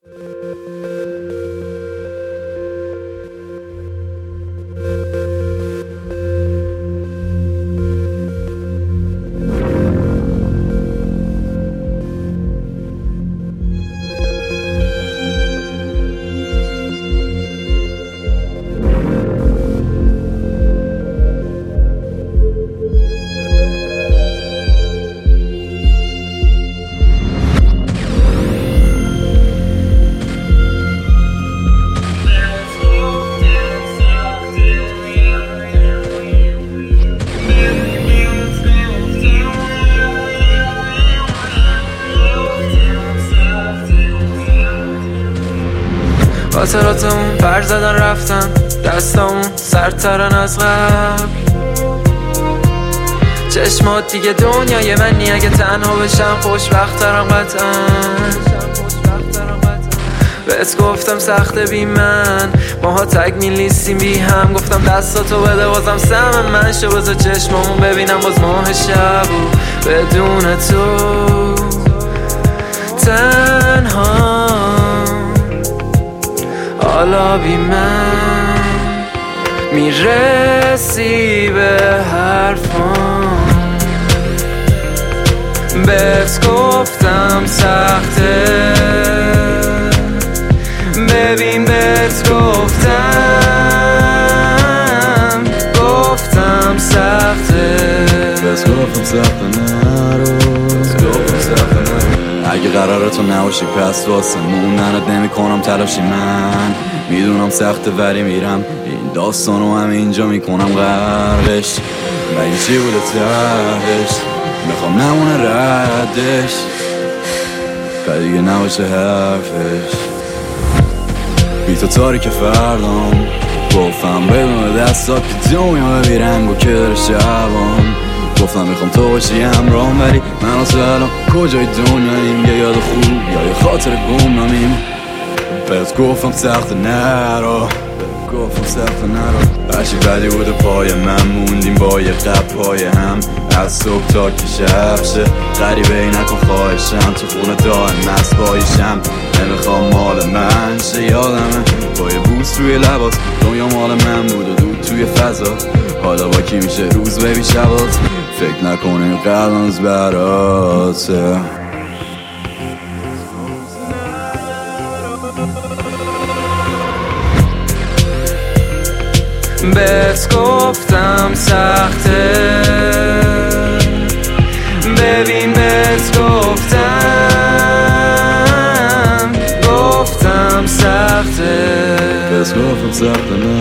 خاطراتمون پر زدن رفتن، دستامون سرترن از قبل. چشمات دیگه دنیای منی، اگه تنها بشم خوشبخت‌ترم قطعاً. بهت گفتم سخته بی من، ماها تگ میلیستیم بی هم. گفتم دستاتو بده بازم سم من شو، بذار چشمامون ببینم باز ماه شب و بدون تو تنها. حالا بی من میرسی به حرفام، بهت گفتم سخته، ببین بهت گفتم سخته، بهت گفتم سخته نرو، اگه قراره تو نباشی پس واسه موندنت نمی کنم تلاشی. من میدونم سخته ولی میرم این داستانو همینجا میکنم غرقش. مگه چی بوده تهش، میخوام نمونه ردش، که دیگه نباشه حرفش. بی تو تاریک فردام گفتم بدون دستات که دنیا بی رنگ و که داره شبام. گفتم میخوام تو باشی همراهم، ولی من واسه الان کجای دنیاییم؟ یه یاد خوب یا یه خاطر گمنامیم؟ بهت گفتم سخت نرو، گفتم سخت نرو. هرچی بدی بوده پای من، موندیم با یه قب پای هم از صبح تا که شب شه. غریبه ای نکن خواهشم، تو خونه دائم مسبایشم. نمیخوام مال من شه، یادمه با یه بوس روی لبات دنیا مال من بود و دود توی فضا. حالا با کی میشه روز ببی شبات، فکر نکنیم قلبم از براته. بهت گفتم سخته، ببین بهت گفتم سخته، بهت گفتم سخته.